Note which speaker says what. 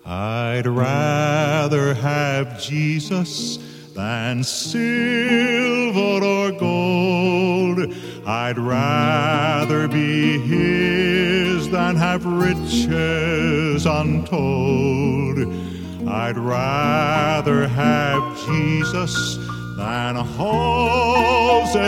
Speaker 1: I'd rather have Jesus than silver or gold. I'd rather be his than have riches untold. I'd rather have Jesus than halls